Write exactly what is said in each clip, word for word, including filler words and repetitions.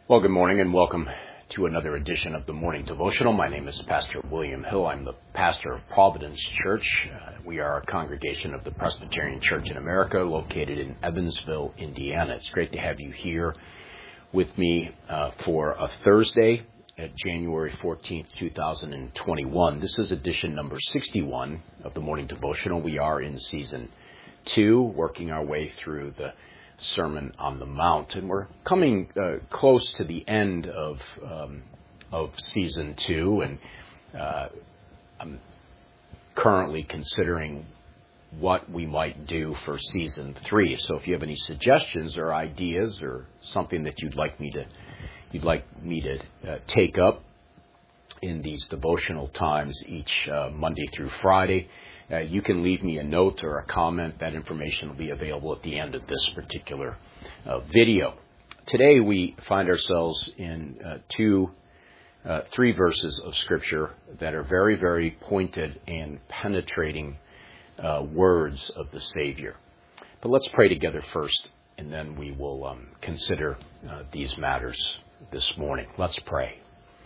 Well, good morning and welcome to another edition of the Morning Devotional. My name is Pastor William Hill. I'm the pastor of Providence Church. Uh, we are a congregation of the Presbyterian Church in America located in Evansville, Indiana. It's great to have you here with me uh, for a Thursday at January fourteenth, twenty twenty-one. This is edition number sixty-one of the Morning Devotional. We are in season two, working our way through the Sermon on the Mount, and we're coming uh, close to the end of um, of season two, and uh, I'm currently considering what we might do for season three. So, if you have any suggestions or ideas or something that you'd like me to you'd like me to uh, take up in these devotional times each uh, Monday through Friday, Uh, you can leave me a note or a comment. That information will be available at the end of this particular uh, video. Today we find ourselves in uh, two, uh, three verses of Scripture that are very, very pointed and penetrating uh, words of the Savior. But let's pray together first, and then we will um, consider uh, these matters this morning. Let's pray.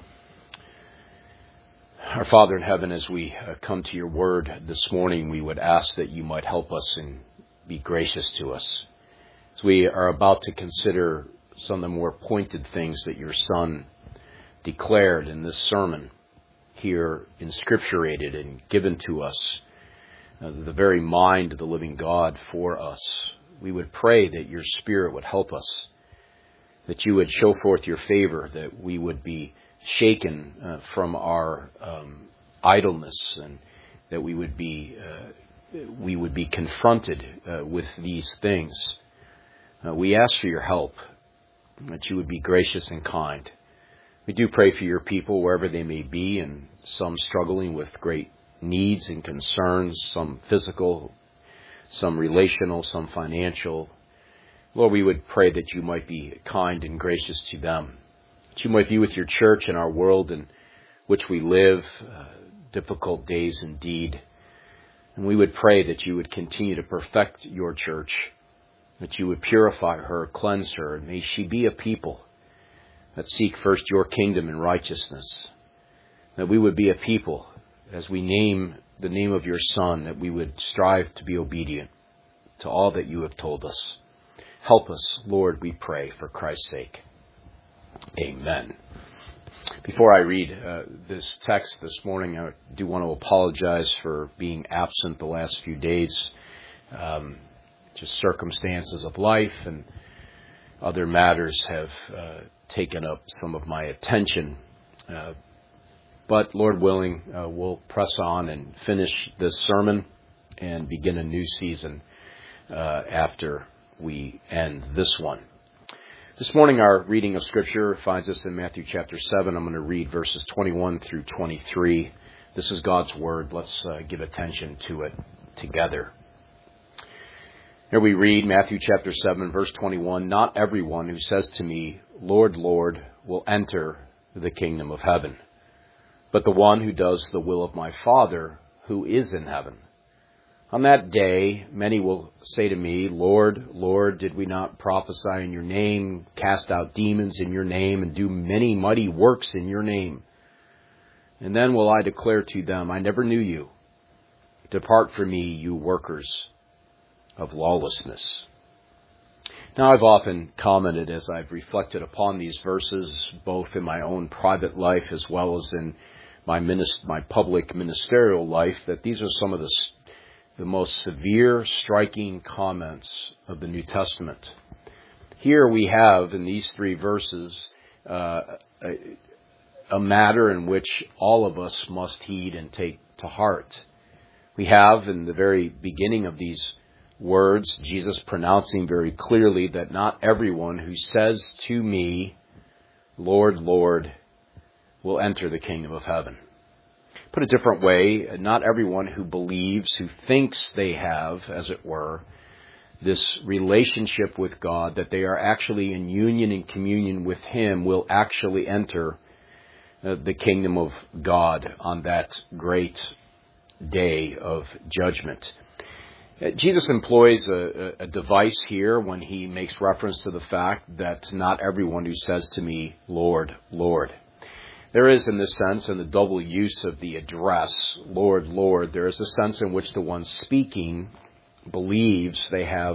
Our Father in heaven, as we uh, come to your word this morning, we would ask that you might help us and be gracious to us. As we are about to consider some of the more pointed things that your Son declared in this sermon here inscripturated and given to us, uh, the very mind of the living God for us, we would pray that your Spirit would help us, that you would show forth your favor, that we would be shaken uh, from our um, idleness, and that we would be uh, we would be confronted uh, with these things. Uh, we ask for your help, that you would be gracious and kind. We do pray for your people wherever they may be, and some struggling with great needs and concerns, some physical, some relational, some financial. Lord, we would pray that you might be kind and gracious to them, that you might be with your church and our world in which we live, uh, difficult days indeed. And we would pray that you would continue to perfect your church, that you would purify her, cleanse her, and may she be a people that seek first your kingdom and righteousness, that we would be a people, as we name the name of your Son, that we would strive to be obedient to all that you have told us. Help us, Lord, we pray, for Christ's sake. Amen. Before I read uh, this text this morning, I do want to apologize for being absent the last few days. Um, just circumstances of life and other matters have uh, taken up some of my attention. Uh, but Lord willing, uh, we'll press on and finish this sermon and begin a new season uh, after we end this one. This morning, our reading of Scripture finds us in Matthew chapter seven. I'm going to read verses twenty-one through twenty-three. This is God's Word. Let's uh, give attention to it together. Here we read Matthew chapter seven, verse twenty-one. Not everyone who says to me, Lord, Lord, will enter the kingdom of heaven, but the one who does the will of my Father who is in heaven. On that day, many will say to me, Lord, Lord, did we not prophesy in your name, cast out demons in your name, and do many mighty works in your name? And then will I declare to them, I never knew you. Depart from me, you workers of lawlessness. Now, I've often commented as I've reflected upon these verses, both in my own private life as well as in my, minist- my public ministerial life, that these are some of the the most severe, striking comments of the New Testament. Here we have, in these three verses, uh, a, a matter in which all of us must heed and take to heart. We have, in the very beginning of these words, Jesus pronouncing very clearly that not everyone who says to me, Lord, Lord, will enter the kingdom of heaven. Put a different way, not everyone who believes, who thinks they have, as it were, this relationship with God, that they are actually in union and communion with Him, will actually enter uh, the kingdom of God on that great day of judgment. Jesus employs a, a device here when he makes reference to the fact that not everyone who says to me, Lord, Lord. There is, in this sense, in the double use of the address, Lord, Lord, there is a sense in which the one speaking believes they have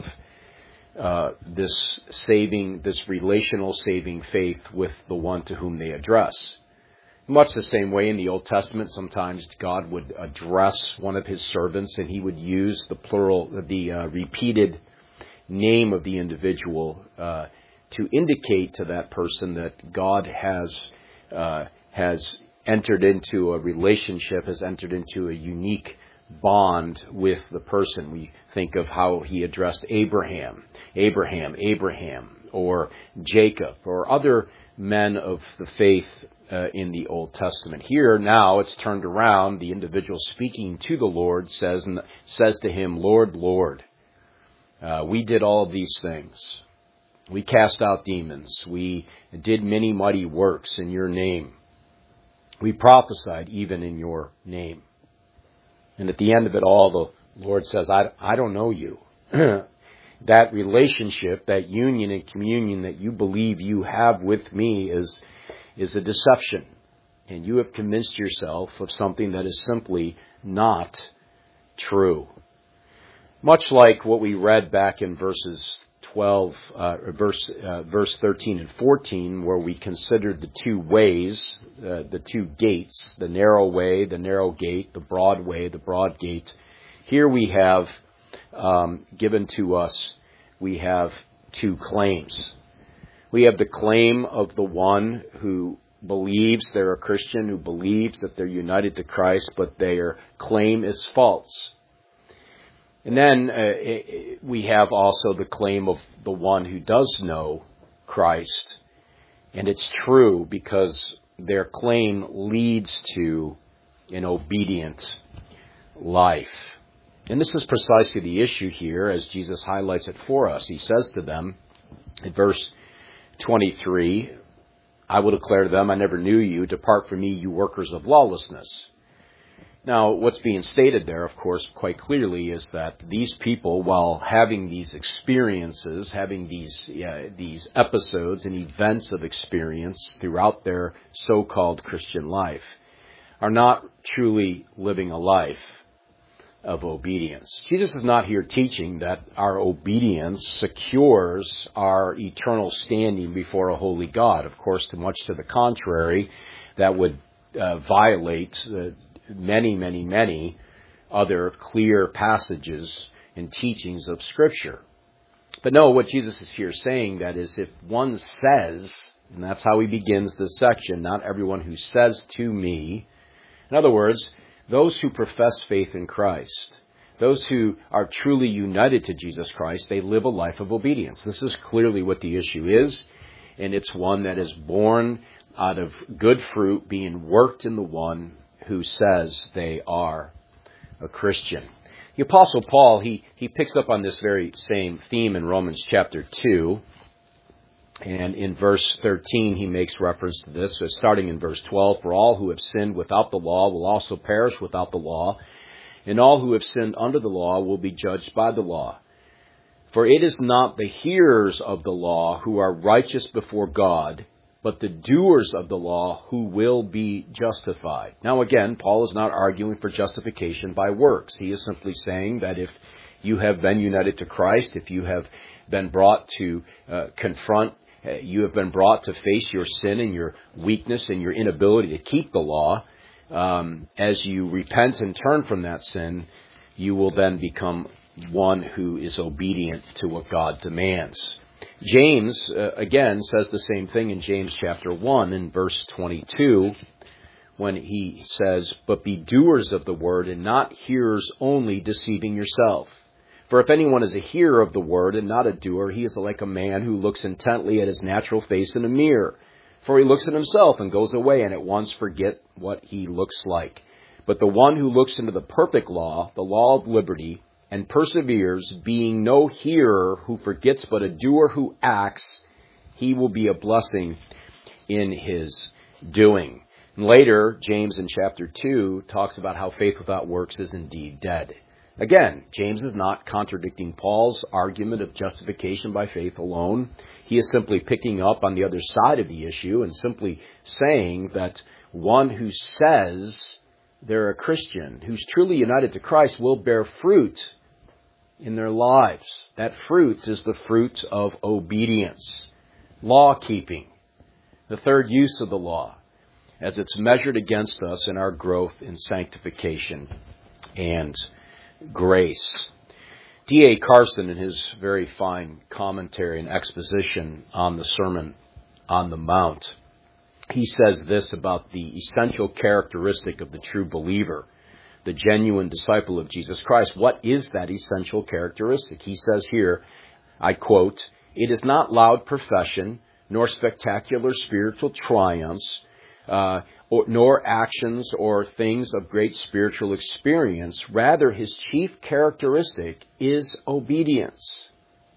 uh, this saving, this relational saving faith with the one to whom they address. Much the same way in the Old Testament, sometimes God would address one of his servants and he would use the plural, the uh, repeated name of the individual uh, to indicate to that person that God has uh, has entered into a relationship, has entered into a unique bond with the person. We think of how he addressed Abraham, Abraham, Abraham, or Jacob, or other men of the faith Uh, in the Old Testament. Here, now, it's turned around. The individual speaking to the Lord says says to him, Lord, Lord, uh, we did all of these things. We cast out demons. We did many mighty works in your name. We prophesied even in your name. And at the end of it all, the Lord says, I, I don't know you. That relationship, that union and communion that you believe you have with me is is a deception, and you have convinced yourself of something that is simply not true. Much like what we read back in verses twelve, uh, verse uh, verse thirteen and fourteen, where we considered the two ways, uh, the two gates, the narrow way, the narrow gate, the broad way, the broad gate. Here we have um, given to us, we have two claims. We have the claim of the one who believes they're a Christian, who believes that they're united to Christ, but their claim is false. And then uh, we have also the claim of the one who does know Christ. And it's true because their claim leads to an obedient life. And this is precisely the issue here as Jesus highlights it for us. He says to them in verse twenty-three, I will declare to them, I never knew you. Depart from me, you workers of lawlessness. Now, what's being stated there, of course, quite clearly is that these people, while having these experiences, having these uh, these episodes and events of experience throughout their so-called Christian life, are not truly living a life of obedience. Jesus is not here teaching that our obedience secures our eternal standing before a holy God. Of course, to much to the contrary, that would uh, violate uh, many, many, many other clear passages and teachings of Scripture. But no, what Jesus is here saying, that is, if one says, and that's how he begins this section, not everyone who says to me. In other words, those who profess faith in Christ, those who are truly united to Jesus Christ, they live a life of obedience. This is clearly what the issue is, and it's one that is born out of good fruit being worked in the one who says they are a Christian. The Apostle Paul, he, he picks up on this very same theme in Romans chapter two. And in verse thirteen, he makes reference to this. So starting in verse twelve, for all who have sinned without the law will also perish without the law, and all who have sinned under the law will be judged by the law. For it is not the hearers of the law who are righteous before God, but the doers of the law who will be justified. Now again, Paul is not arguing for justification by works. He is simply saying that if you have been united to Christ, if you have been brought to uh, confront You have been brought to face your sin and your weakness and your inability to keep the law. Um, as you repent and turn from that sin, you will then become one who is obedient to what God demands. James, uh, again, says the same thing in James chapter one in verse twenty-two, when he says, but be doers of the word and not hearers only, deceiving yourself. For if anyone is a hearer of the word and not a doer, he is like a man who looks intently at his natural face in a mirror. For he looks at himself and goes away and at once forget what he looks like. But the one who looks into the perfect law, the law of liberty, and perseveres, being no hearer who forgets but a doer who acts, he will be a blessing in his doing. And later, James in chapter two talks about how faith without works is indeed dead. Again, James is not contradicting Paul's argument of justification by faith alone. He is simply picking up on the other side of the issue and simply saying that one who says they're a Christian, who's truly united to Christ, will bear fruit in their lives. That fruit is the fruit of obedience, law-keeping, the third use of the law, as it's measured against us in our growth in sanctification and grace. D A Carson, in his very fine commentary and exposition on the Sermon on the Mount, he says this about the essential characteristic of the true believer, the genuine disciple of Jesus Christ. What is that essential characteristic? He says here, I quote, "It is not loud profession, nor spectacular spiritual triumphs, uh, or, nor actions or things of great spiritual experience. Rather, his chief characteristic is obedience."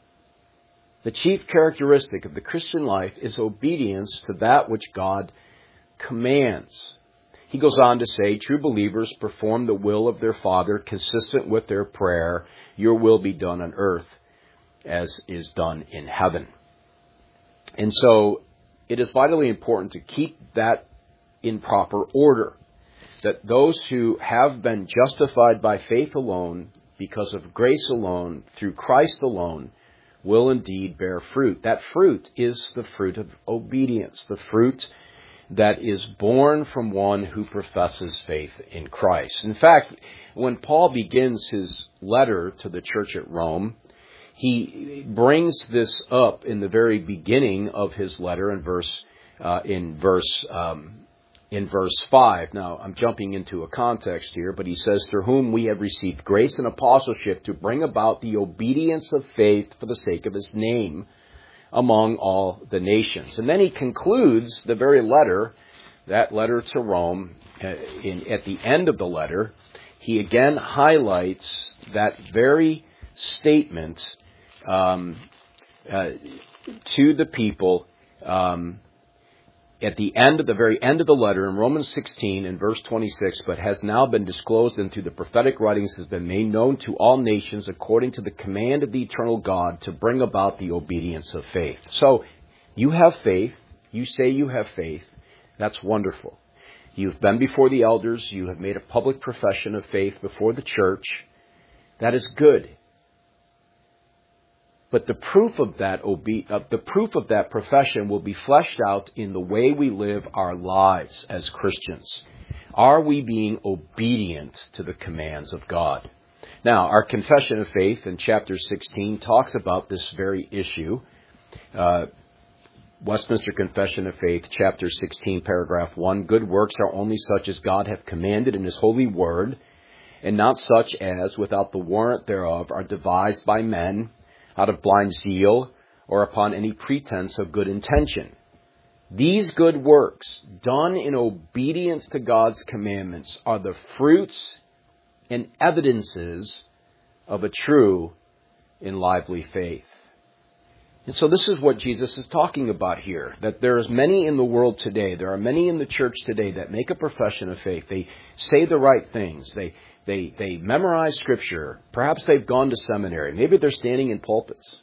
The chief characteristic of the Christian life is obedience to that which God commands. He goes on to say, true believers perform the will of their Father consistent with their prayer, "Your will be done on earth as is done in heaven." And so it is vitally important to keep that in proper order, that those who have been justified by faith alone, because of grace alone, through Christ alone, will indeed bear fruit. That fruit is the fruit of obedience, the fruit that is born from one who professes faith in Christ. In fact, when Paul begins his letter to the church at Rome, he brings this up in the very beginning of his letter in verse uh, in verse um, in verse five. Now, I'm jumping into a context here, but he says, "Through whom we have received grace and apostleship to bring about the obedience of faith for the sake of his name among all the nations." And then he concludes the very letter, that letter to Rome, uh, in, at the end of the letter, he again highlights that very statement um, uh, to the people um, at the end of the very end of the letter in Romans sixteen in verse twenty-six, "But has now been disclosed and through the prophetic writings has been made known to all nations according to the command of the eternal God to bring about the obedience of faith." So you have faith. You say you have faith. That's wonderful. You've been before the elders. You have made a public profession of faith before the church. That is good. But the proof of that obe- uh, the proof of that profession will be fleshed out in the way we live our lives as Christians. Are we being obedient to the commands of God? Now, our confession of faith in chapter sixteen talks about this very issue. Uh, Westminster Confession of Faith, chapter sixteen, paragraph one, "Good works are only such as God hath commanded in his holy word, and not such as, without the warrant thereof, are devised by men, out of blind zeal, or upon any pretense of good intention. These good works, done in obedience to God's commandments, are the fruits and evidences of a true and lively faith." And so this is what Jesus is talking about here, that there is many in the world today, there are many in the church today that make a profession of faith. They say the right things. They They they memorize Scripture. Perhaps they've gone to seminary. Maybe they're standing in pulpits.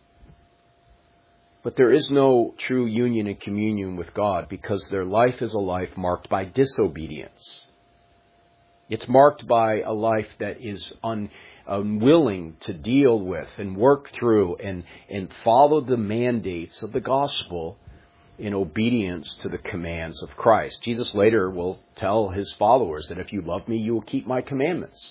But there is no true union and communion with God because their life is a life marked by disobedience. It's marked by a life that is un, unwilling to deal with and work through and, and follow the mandates of the gospel in obedience to the commands of Christ. Jesus later will tell his followers that if you love me, you will keep my commandments.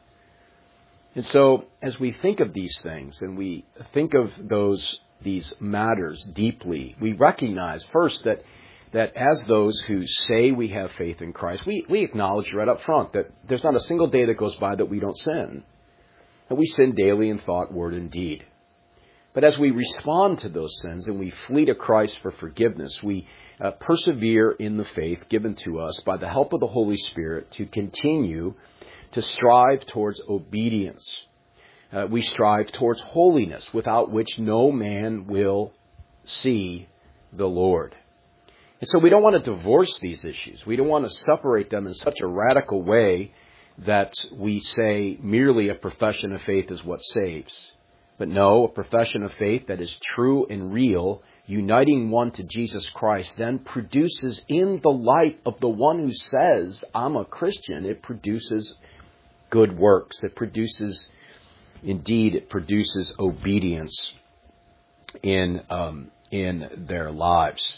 And so as we think of these things and we think of those these matters deeply, we recognize first that that as those who say we have faith in Christ, we, we acknowledge right up front that there's not a single day that goes by that we don't sin. That we sin daily in thought, word, and deed. But as we respond to those sins and we flee to Christ for forgiveness, we uh, persevere in the faith given to us by the help of the Holy Spirit to continue to strive towards obedience. Uh, we strive towards holiness, without which no man will see the Lord. And so we don't want to divorce these issues. We don't want to separate them in such a radical way that we say merely a profession of faith is what saves. But no, a profession of faith that is true and real, uniting one to Jesus Christ, then produces in the light of the one who says, I'm a Christian, it produces good works. It produces, indeed, it produces obedience in um, in their lives.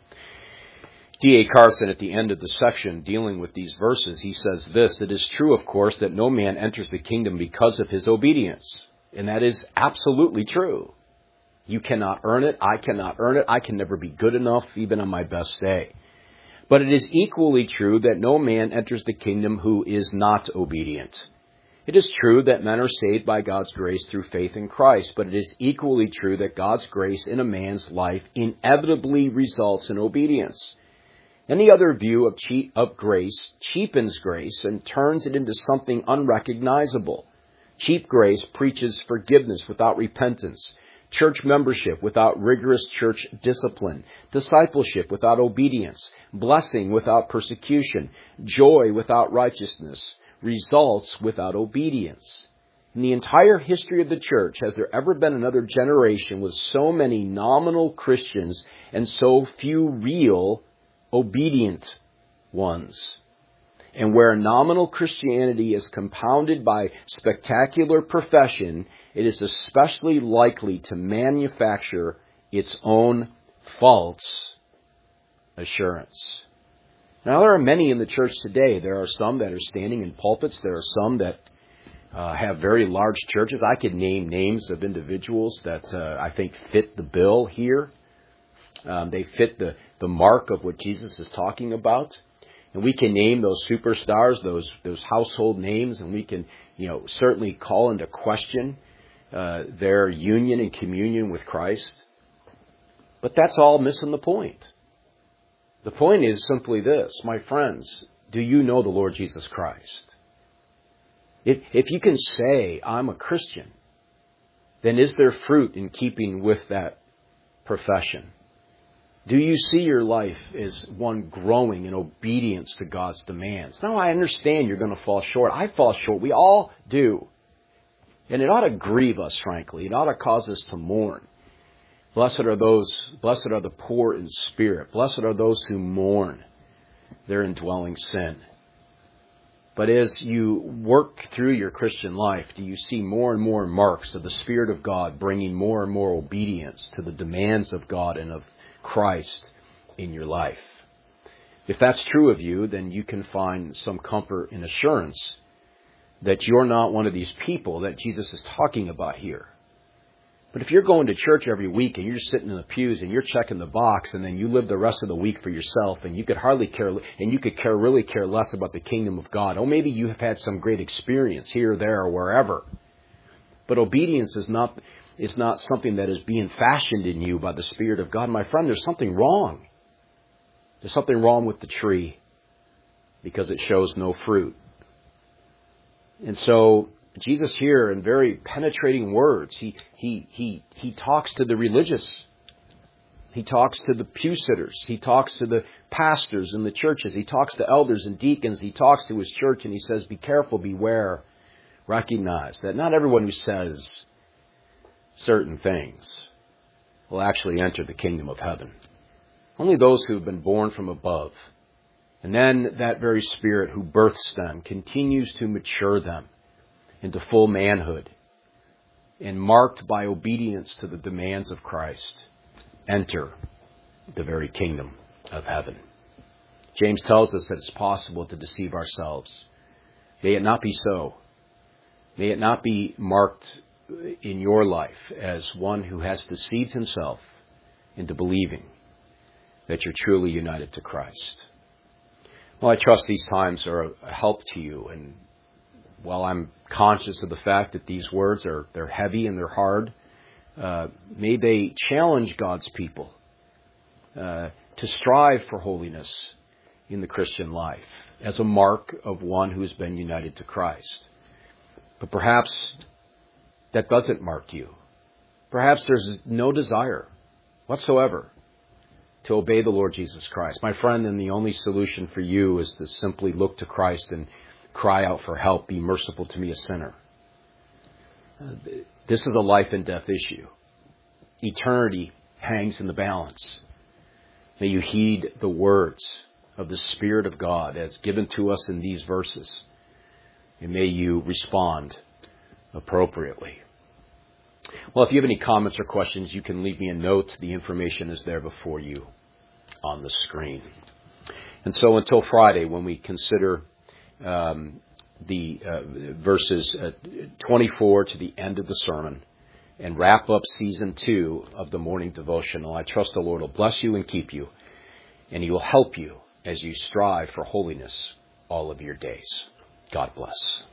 D A Carson, at the end of the section dealing with these verses, he says this: it is true, of course, that no man enters the kingdom because of his obedience. And that is absolutely true. You cannot earn it. I cannot earn it. I can never be good enough, even on my best day. But it is equally true that no man enters the kingdom who is not obedient. It is true that men are saved by God's grace through faith in Christ, but it is equally true that God's grace in a man's life inevitably results in obedience. Any other view of, cheap, of grace cheapens grace and turns it into something unrecognizable. Cheap grace preaches forgiveness without repentance, church membership without rigorous church discipline, discipleship without obedience, blessing without persecution, joy without righteousness, results without obedience. In the entire history of the church, has there ever been another generation with so many nominal Christians and so few real obedient ones? And where nominal Christianity is compounded by spectacular profession, it is especially likely to manufacture its own false assurance. Now, there are many in the church today. There are some that are standing in pulpits. There are some that uh, have very large churches. I could name names of individuals that uh, I think fit the bill here. Um, they fit the, the mark of what Jesus is talking about. And we can name those superstars, those those household names, and we can, you know, certainly call into question uh, their union and communion with Christ. But that's all missing the point. The point is simply this, my friends: do you know the Lord Jesus Christ? If if you can say, I'm a Christian, then is there fruit in keeping with that profession? Do you see your life as one growing in obedience to God's demands? Now, I understand you're going to fall short. I fall short. We all do. And it ought to grieve us, frankly. It ought to cause us to mourn. Blessed are those, blessed are the poor in spirit. Blessed are those who mourn their indwelling sin. But as you work through your Christian life, do you see more and more marks of the Spirit of God bringing more and more obedience to the demands of God and of Christ in your life? If that's true of you, then you can find some comfort and assurance that you're not one of these people that Jesus is talking about here. But if you're going to church every week and you're sitting in the pews and you're checking the box, and then you live the rest of the week for yourself, and you could hardly care, and you could care really care less about the kingdom of God. Oh, maybe you have had some great experience here, there, or wherever. But obedience is not It's not something that is being fashioned in you by the Spirit of God. My friend, there's something wrong. There's something wrong with the tree because it shows no fruit. And so Jesus here, in very penetrating words, he he he he talks to the religious. He talks to the pew sitters. He talks to the pastors in the churches. He talks to elders and deacons. He talks to his church, and he says, be careful, beware, recognize that not everyone who says certain things will actually enter the kingdom of heaven. Only those who have been born from above. And then that very Spirit who births them continues to mature them into full manhood and marked by obedience to the demands of Christ, enter the very kingdom of heaven. James tells us that it's possible to deceive ourselves. May it not be so. May it not be marked in your life as one who has deceived himself into believing that you're truly united to Christ. Well, I trust these times are a help to you, and while I'm conscious of the fact that these words are they're heavy and they're hard, uh, may they challenge God's people uh, to strive for holiness in the Christian life as a mark of one who has been united to Christ. But perhaps that doesn't mark you. Perhaps there's no desire whatsoever to obey the Lord Jesus Christ. My friend, and the only solution for you is to simply look to Christ and cry out for help, be merciful to me, a sinner. Uh, this is a life and death issue. Eternity hangs in the balance. May you heed the words of the Spirit of God as given to us in these verses. And may you respond appropriately. Well, if you have any comments or questions, you can leave me a note. The information is there before you on the screen. And so until Friday, when we consider um, the uh, verses uh, twenty-four to the end of the sermon and wrap up season two of the morning devotional, I trust the Lord will bless you and keep you, and He will help you as you strive for holiness all of your days. God bless.